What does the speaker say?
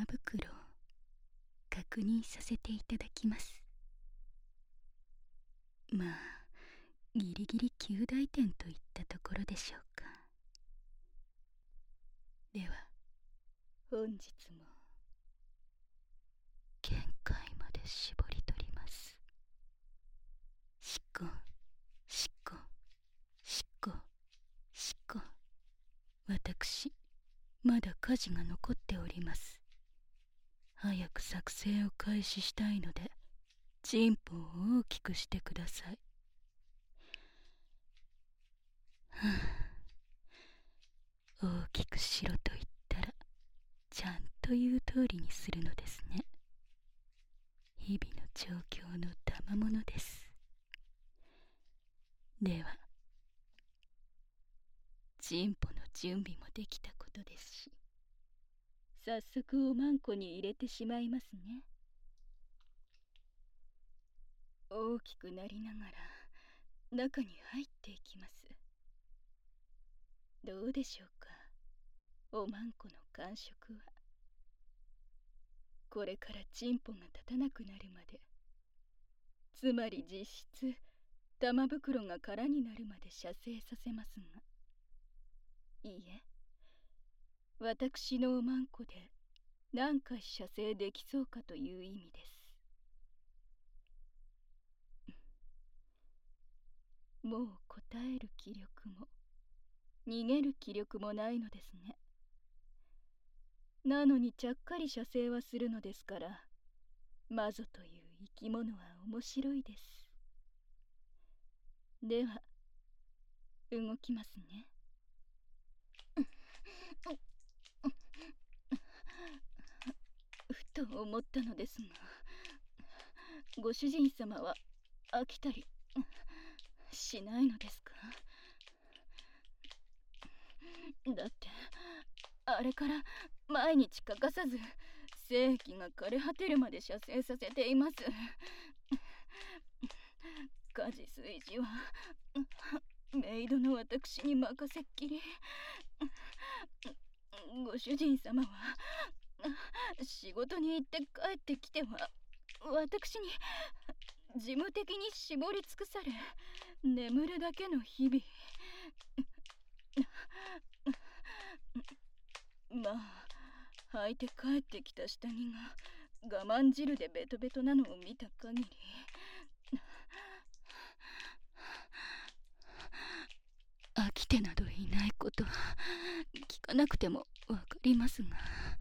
袋を確認させていただきます。まあギリギリ及第点といったところでしょうか。では本日も限界まで絞り取ります。執行執行執行執行。私まだ火事が残っております。早く作成を開始したいのでチンポを大きくしてください。大きくしろと言ったらちゃんと言う通りにするのですね。日々の状況の賜物です。ではチンポの準備もできたことですし、早速おまんこに入れてしまいますね。大きくなりながら中に入っていきます。どうでしょうか、おまんこの感触は。これからチンポが立たなくなるまで、つまり実質玉袋が空になるまで射精させますが、いいえ、私のおまんこで何回射精できそうかという意味です。もう答える気力も逃げる気力もないのですね。なのにちゃっかり射精はするのですから、魔女という生き物は面白いです。では動きますね。ふと思ったのですが、ご主人様は飽きたりしないのですか？だってあれから毎日欠かさず精液が枯れ果てるまで射精させています。家事炊事はメイドの私に任せっきり。ご主人様は仕事に行って帰ってきては私に事務的に絞り尽くされ、眠るだけの日々。まあ履いて帰ってきた下着が我慢汁でベトベトなのを見た限り、飽きてなどいないことは聞かなくてもわかりますが、